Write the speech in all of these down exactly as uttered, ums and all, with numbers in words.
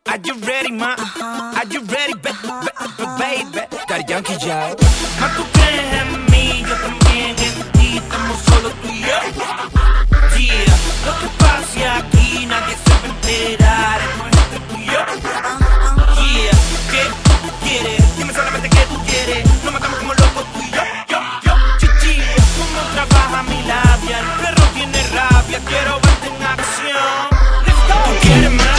Are you ready, ma? Are you ready, ba ba baby? Daddy Yankee ya. Ma, tú crees en mí, yo también en ti. Estamos solo tú y yo. Yeah. Lo que pase aquí nadie se va a enterar. Es entre tú y yo. Yeah. ¿Qué tú quieres? Dime solamente qué tú quieres. Nos matamos como locos tú y yo. Yo, yo, chichi. Cómo trabaja mi labia. El perro tiene rabia. Quiero verte en acción. Let's go. Tú quieres más.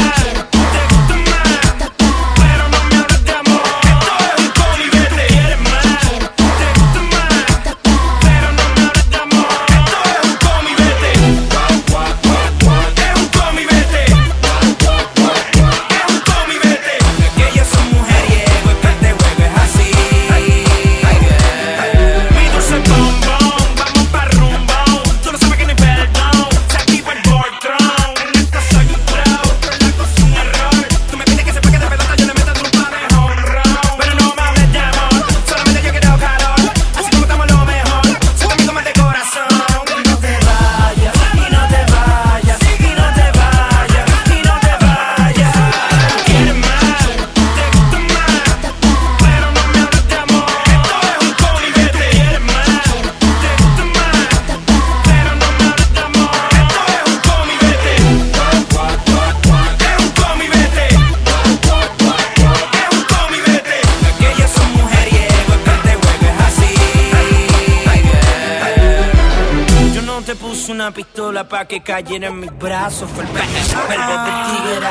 Una pistola pa' que cayera en mis brazos. Fue el verbo del tigre